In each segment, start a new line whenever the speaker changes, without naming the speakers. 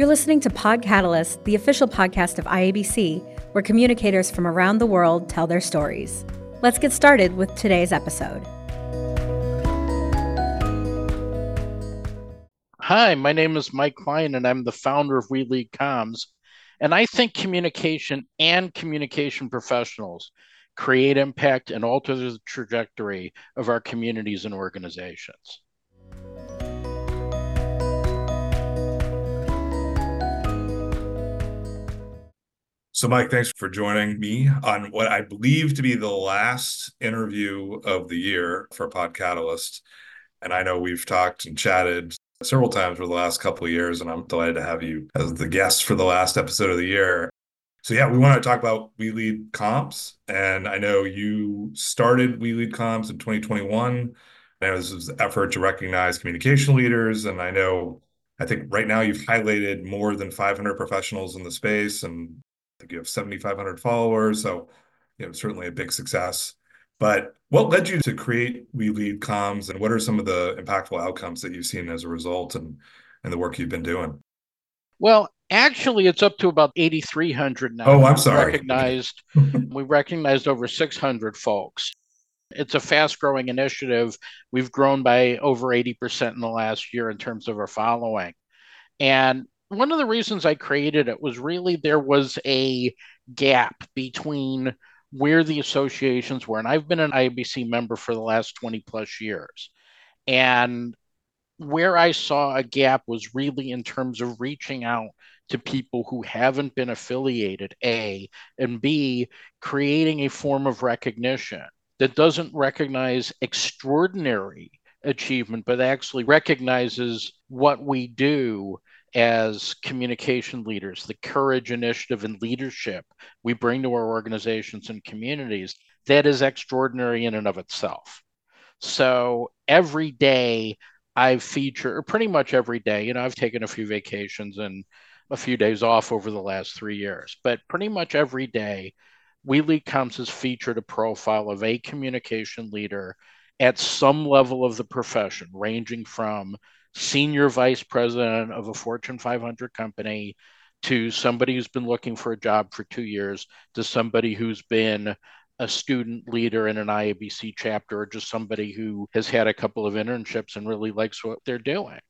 listening to Pod Catalyst, the official podcast of IABC, where communicators from around the world tell their stories. Let's get started with today's episode.
Hi, my name is Mike Klein, and I'm the founder of We Lead Comms. And I think communication and communication professionals create impact and alter the trajectory of our communities and organizations.
So, Mike, thanks for joining me on what I believe to be the last interview of the year for Pod Catalyst. And I know we've talked and chatted several times for the last couple of years, and I'm delighted to have you as the guest for the last episode of the year. So, yeah, we want to talk about We Lead Comms. And I know you started We Lead Comms in 2021. I know this is an effort to recognize communication leaders. And I think right now you've highlighted more than 500 professionals in the space, and I think you have 7,500 followers, so certainly a big success. But what led you to create We Lead Comms, and what are some of the impactful outcomes that you've seen as a result and the work you've been doing?
Well, actually, it's up to about 8,300 now.
Oh, I'm sorry.
We recognized over 600 folks. It's a fast-growing initiative. We've grown by over 80% in the last year in terms of our following. And one of the reasons I created it was really there was a gap between where the associations were. And I've been an IABC member for the last 20 plus years. And where I saw a gap was really in terms of reaching out to people who haven't been affiliated, A, and B, creating a form of recognition that doesn't recognize extraordinary achievement, but actually recognizes what we do as communication leaders, the courage, initiative, and leadership we bring to our organizations and communities. That is extraordinary in and of itself. So every day I've featured, or pretty much every day, I've taken a few vacations and a few days off over the last 3 years, but pretty much every day, We Lead Comms has featured a profile of a communication leader at some level of the profession, ranging from senior vice president of a Fortune 500 company to somebody who's been looking for a job for 2 years to somebody who's been a student leader in an IABC chapter, or just somebody who has had a couple of internships and really likes what they're doing.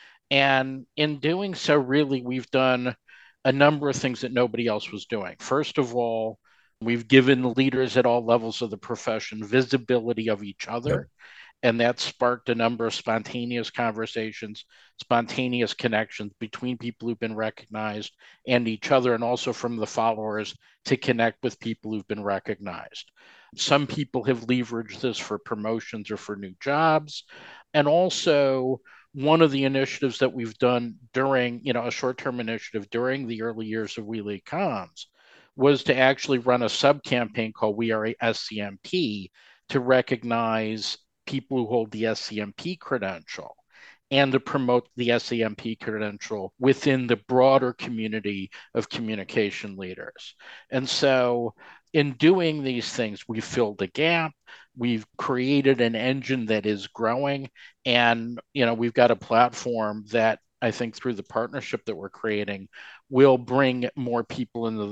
And in doing so, really, we've done a number of things that nobody else was doing. First of all, we've given leaders at all levels of the profession visibility of each other. Yep. And that sparked a number of spontaneous conversations, spontaneous connections between people who've been recognized and each other, and also from the followers to connect with people who've been recognized. Some people have leveraged this for promotions or for new jobs. And also, one of the initiatives that we've done during, a short-term initiative during the early years of We Lead Comms was to actually run a sub-campaign called We Are SCMP to recognize people who hold the SCMP credential and to promote the SCMP credential within the broader community of communication leaders. And so in doing these things, we filled a gap. We've created an engine that is growing, and we've got a platform that I think through the partnership that we're creating will bring more people into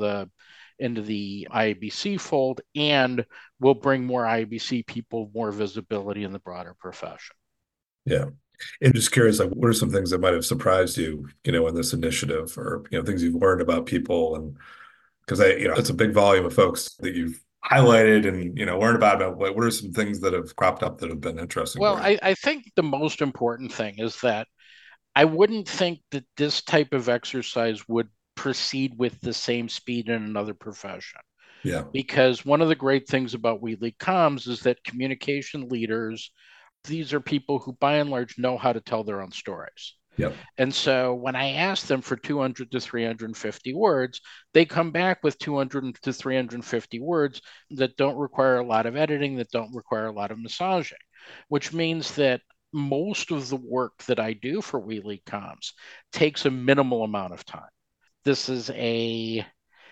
the IABC fold, and will bring more IABC people more visibility in the broader profession.
Yeah. And just curious, what are some things that might have surprised you, in this initiative, or, things you've learned about people? And because it's a big volume of folks that you've highlighted and, learned about what are some things that have cropped up that have been interesting?
Well, I think the most important thing is that I wouldn't think that this type of exercise would proceed with the same speed in another profession.
Yeah.
Because one of the great things about We Lead Comms is that communication leaders, these are people who by and large know how to tell their own stories.
Yep.
And so when I ask them for 200 to 350 words, they come back with 200 to 350 words that don't require a lot of editing, that don't require a lot of massaging, which means that most of the work that I do for We Lead Comms takes a minimal amount of time. This is a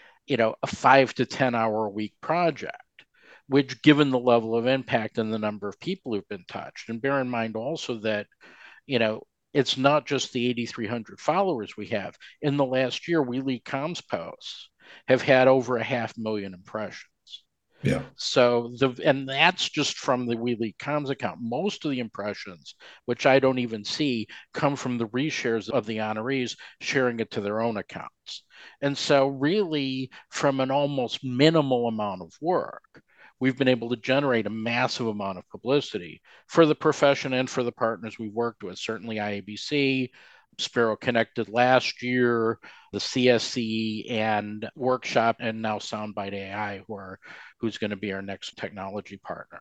5 to 10 hour a week project, which, given the level of impact and the number of people who've been touched, and bear in mind also that, It's not just the 8,300 followers we have. In the last year, We Lead Comms posts have had over 500,000 impressions.
Yeah.
So and that's just from the We Lead Comms account. Most of the impressions, which I don't even see, come from the reshares of the honorees sharing it to their own accounts. And so really, from an almost minimal amount of work, we've been able to generate a massive amount of publicity for the profession and for the partners we've worked with. Certainly IABC, Sparrow Connected last year, the CSC and Workshop, and now Soundbite AI, who's going to be our next technology partner.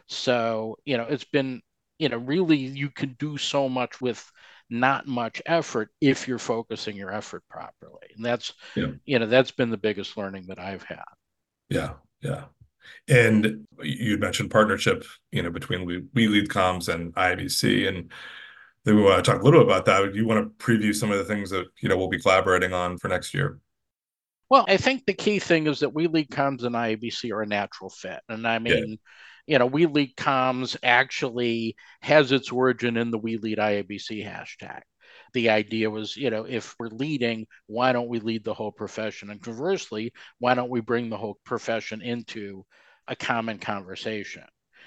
So, it's been, really you can do so much with not much effort if you're focusing your effort properly. And that's, that's been the biggest learning that I've had.
Yeah. Yeah. And you mentioned partnership, between We Lead Comms and IABC, and then we want to talk a little bit about that. Do you want to preview some of the things that, we'll be collaborating on for next year?
Well, I think the key thing is that We Lead Comms and IABC are a natural fit. And I mean, We Lead Comms actually has its origin in the We Lead IABC hashtag. The idea was, if we're leading, why don't we lead the whole profession? And conversely, why don't we bring the whole profession into a common conversation?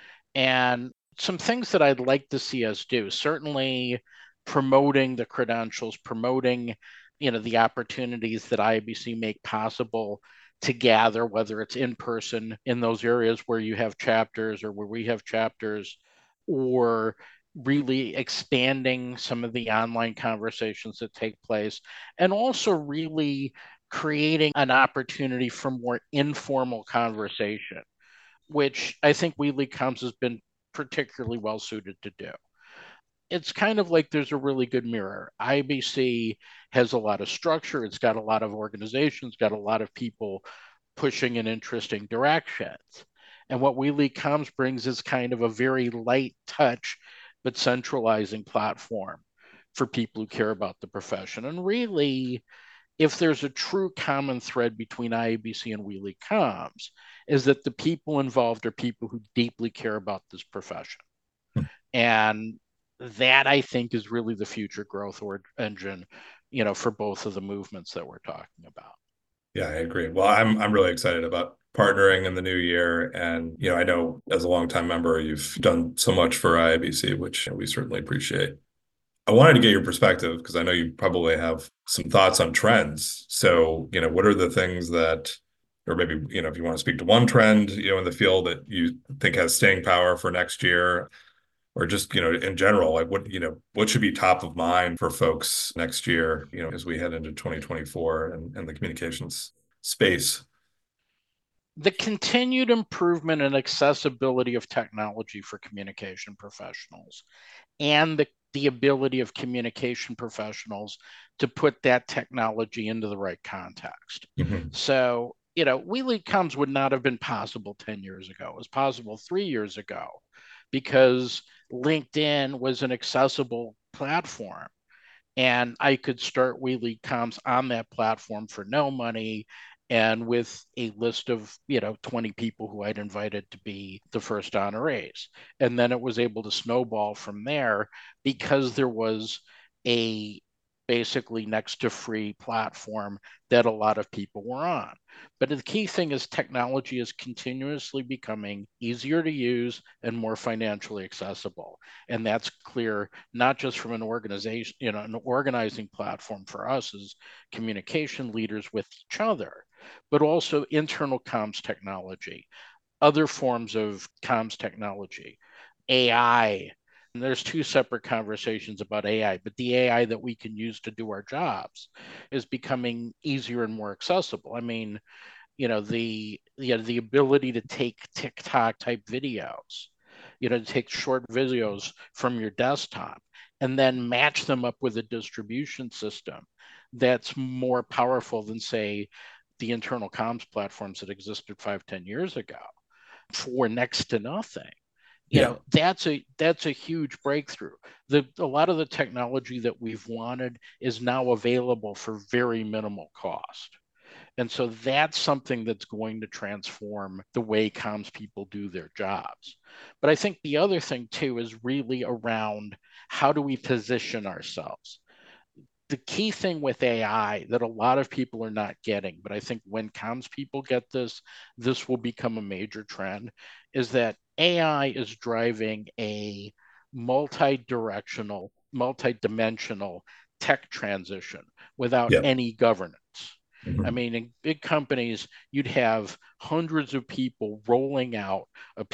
And some things that I'd like to see us do, certainly promoting the credentials, promoting, the opportunities that IABC make possible to gather, whether it's in person in those areas where you have chapters or where we have chapters, or really expanding some of the online conversations that take place, and also really creating an opportunity for more informal conversation, which I think We Lead Comms has been particularly well suited to do. It's kind of like there's a really good mirror. IBC has a lot of structure. It's got a lot of organizations, got a lot of people pushing in interesting directions. And what We Lead Comms brings is kind of a very light touch, but centralizing platform for people who care about the profession. And really, if there's a true common thread between IABC and We Lead Comms, is that the people involved are people who deeply care about this profession. And that, I think, is really the future growth engine, for both of the movements that we're talking about.
Yeah, I agree. Well, I'm really excited about partnering in the new year. And, I know as a longtime member, you've done so much for IABC, which we certainly appreciate. I wanted to get your perspective because I know you probably have some thoughts on trends. So, what are the things that, or maybe, if you want to speak to one trend, in the field that you think has staying power for next year, or just, in general, like what should be top of mind for folks next year, as we head into 2024 and the communications space?
The continued improvement and accessibility of technology for communication professionals, and the ability of communication professionals to put that technology into the right context.
Mm-hmm.
So, We Lead Comms would not have been possible 10 years ago. It was possible 3 years ago because LinkedIn was an accessible platform. And I could start We Lead Comms on that platform for no money and with a list of 20 people who I'd invited to be the first honorees. And then it was able to snowball from there because there was a basically next to free platform that a lot of people were on. But the key thing is technology is continuously becoming easier to use and more financially accessible. And that's clear, not just from an organization, an organizing platform for us as communication leaders with each other, but also internal comms technology, other forms of comms technology, AI. And there's two separate conversations about AI, but the AI that we can use to do our jobs is becoming easier and more accessible. I mean, the ability to take TikTok type videos, to take short videos from your desktop and then match them up with a distribution system that's more powerful than, say, the internal comms platforms that existed 5-10 years ago for next to nothing. That's a huge breakthrough. A lot of the technology that we've wanted is now available for very minimal cost. And so that's something that's going to transform the way comms people do their jobs. But I think the other thing too is really around how do we position ourselves? The key thing with AI that a lot of people are not getting, but I think when comms people get this, this will become a major trend, is that AI is driving a multi-directional, multi-dimensional tech transition without
Yeah.
any governance. I
Mhm.
mean, in big companies, you'd have hundreds of people rolling out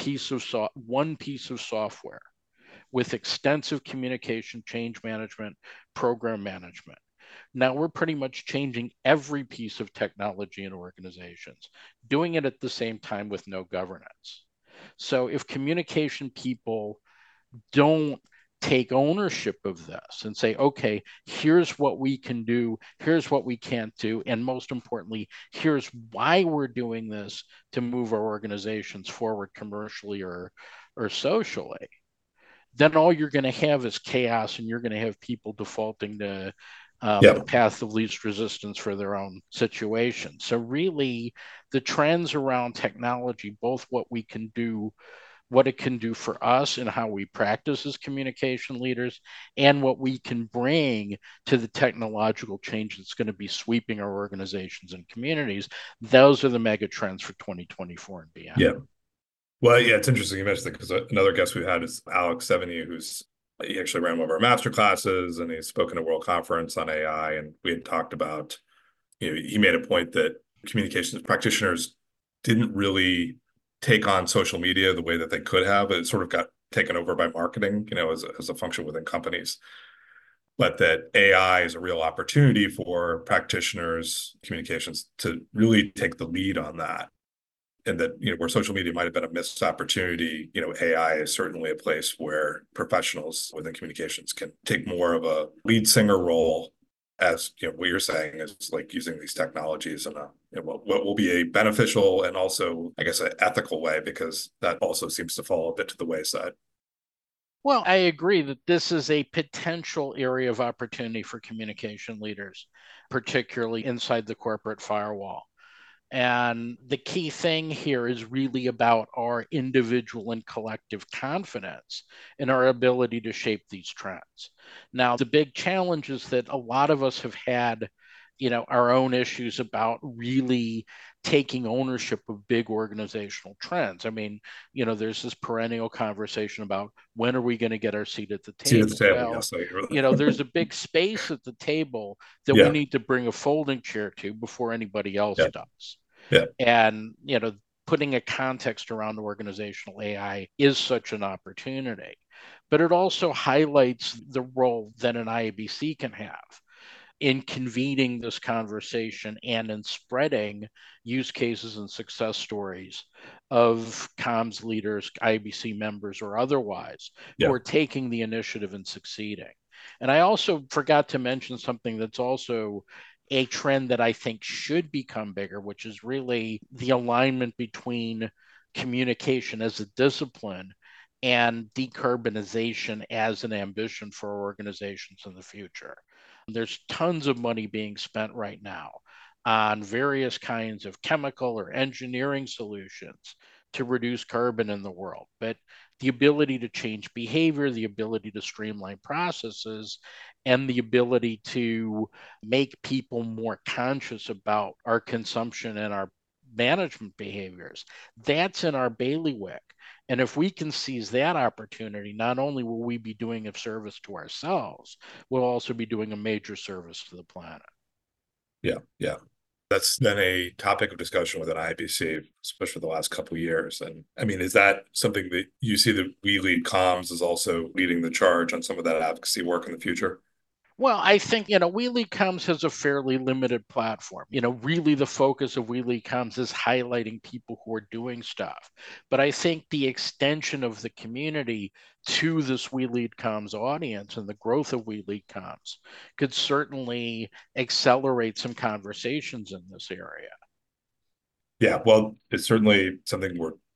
one piece of software with extensive communication, change management, program management. Now we're pretty much changing every piece of technology in organizations, doing it at the same time with no governance. So if communication people don't take ownership of this and say, okay, here's what we can do, here's what we can't do, and most importantly, here's why we're doing this to move our organizations forward commercially or socially, then all you're going to have is chaos, and you're going to have people defaulting to the
Yeah.
path of least resistance for their own situation. So really, the trends around technology, both what we can do, what it can do for us and how we practice as communication leaders, and what we can bring to the technological change that's going to be sweeping our organizations and communities, those are the mega trends for 2024 and beyond.
Yeah. Well, yeah, it's interesting you mentioned that because another guest we had is Alex Sevigny, he actually ran one of our master classes and he's spoken at World Conference on AI. And we had talked about, he made a point that communications practitioners didn't really take on social media the way that they could have. It sort of got taken over by marketing, as a function within companies. But that AI is a real opportunity for practitioners, communications to really take the lead on that. And that, where social media might have been a missed opportunity, AI is certainly a place where professionals within communications can take more of a lead singer role, as what you're saying is like using these technologies in what will be a beneficial and also, I guess, an ethical way, because that also seems to fall a bit to the wayside.
Well, I agree that this is a potential area of opportunity for communication leaders, particularly inside the corporate firewall. And the key thing here is really about our individual and collective confidence in our ability to shape these trends. Now, the big challenge is that a lot of us have had, our own issues about really taking ownership of big organizational trends. I mean, there's this perennial conversation about when are we going to get our seat at the
Seat at the
table?
table,
Well,
yes. I agree.
there's a big space at the table that we
Yeah.
need to bring a folding chair to before anybody else
Yeah.
does.
Yeah.
And, putting a context around organizational AI is such an opportunity. But it also highlights the role that an IABC can have in convening this conversation and in spreading use cases and success stories of comms leaders, IABC members, or otherwise, who
Yeah.
are taking the initiative and succeeding. And I also forgot to mention something that's also a trend that I think should become bigger, which is really the alignment between communication as a discipline and decarbonization as an ambition for organizations in the future. There's tons of money being spent right now on various kinds of chemical or engineering solutions to reduce carbon in the world. But the ability to change behavior, the ability to streamline processes, and the ability to make people more conscious about our consumption and our management behaviors, that's in our bailiwick. And if we can seize that opportunity, not only will we be doing a service to ourselves, we'll also be doing a major service to the planet.
Yeah. Yeah. That's been a topic of discussion within IABC, especially the last couple of years. And I mean, is that something that you see that We Lead Comms is also leading the charge on some of that advocacy work in the future?
Well, I think, We Lead Comms has a fairly limited platform. Really the focus of We Lead Comms is highlighting people who are doing stuff. But I think the extension of the community to this We Lead Comms audience and the growth of We Lead Comms could certainly accelerate some conversations in this area.
Yeah, well, it's certainly something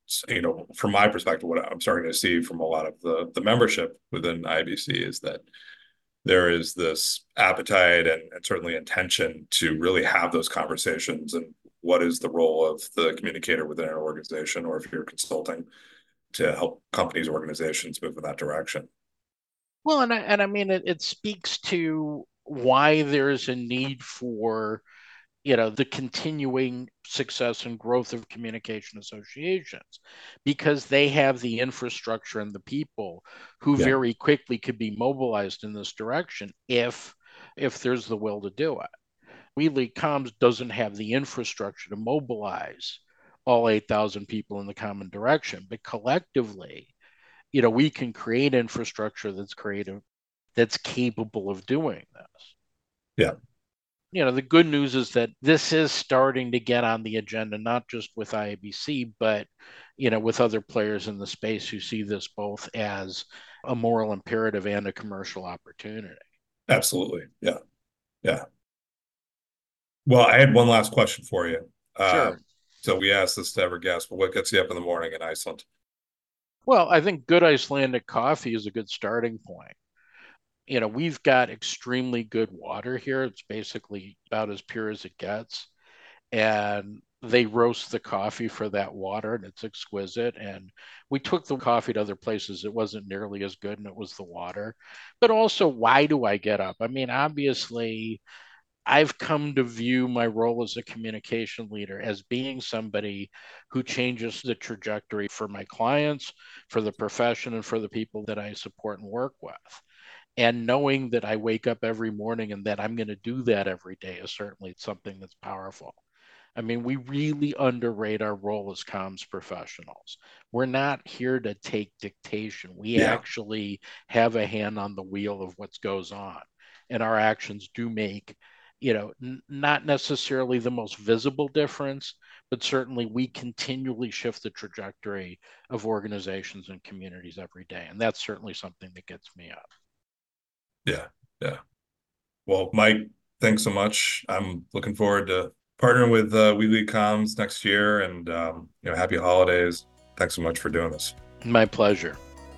from my perspective, what I'm starting to see from a lot of the membership within IABC is that there is this appetite and certainly intention to really have those conversations. And what is the role of the communicator within an organization, or if you're consulting, to help companies, organizations move in that direction?
Well, and I mean, it speaks to why there's a need for, the continuing success and growth of communication associations, because they have the infrastructure and the people who very quickly could be mobilized in this direction if there's the will to do it. WeLead Comms doesn't have the infrastructure to mobilize all 8,000 people in the common direction, but collectively, we can create infrastructure that's creative, that's capable of doing this.
Yeah.
The good news is that this is starting to get on the agenda, not just with IABC, but, with other players in the space who see this both as a moral imperative and a commercial opportunity.
Absolutely. Yeah. Yeah. Well, I had one last question for you.
Sure.
So we asked this to every guest, but what gets you up in the morning in Iceland?
Well, I think good Icelandic coffee is a good starting point. We've got extremely good water here. It's basically about as pure as it gets. And they roast the coffee for that water, and it's exquisite. And we took the coffee to other places. It wasn't nearly as good, and it was the water. But also, why do I get up? I mean, obviously, I've come to view my role as a communication leader as being somebody who changes the trajectory for my clients, for the profession, and for the people that I support and work with. And knowing that I wake up every morning and that I'm going to do that every day is certainly something that's powerful. I mean, we really underrate our role as comms professionals. We're not here to take dictation. We actually have a hand on the wheel of what goes on. And our actions do make, not necessarily the most visible difference, but certainly we continually shift the trajectory of organizations and communities every day. And that's certainly something that gets me up.
Yeah. Yeah. Well, Mike, thanks so much. I'm looking forward to partnering with WeLead Comms next year, and happy holidays. Thanks so much for doing this.
My pleasure.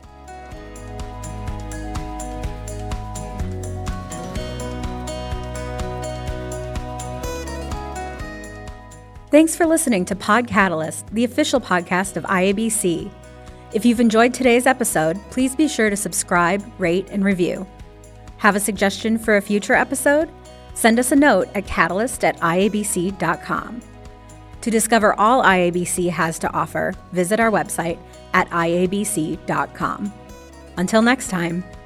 Thanks for listening to Pod Catalyst, the official podcast of IABC. If you've enjoyed today's episode, please be sure to subscribe, rate, and review. Have a suggestion for a future episode? Send us a note at catalyst@iabc.com. To discover all IABC has to offer, visit our website at iabc.com. Until next time.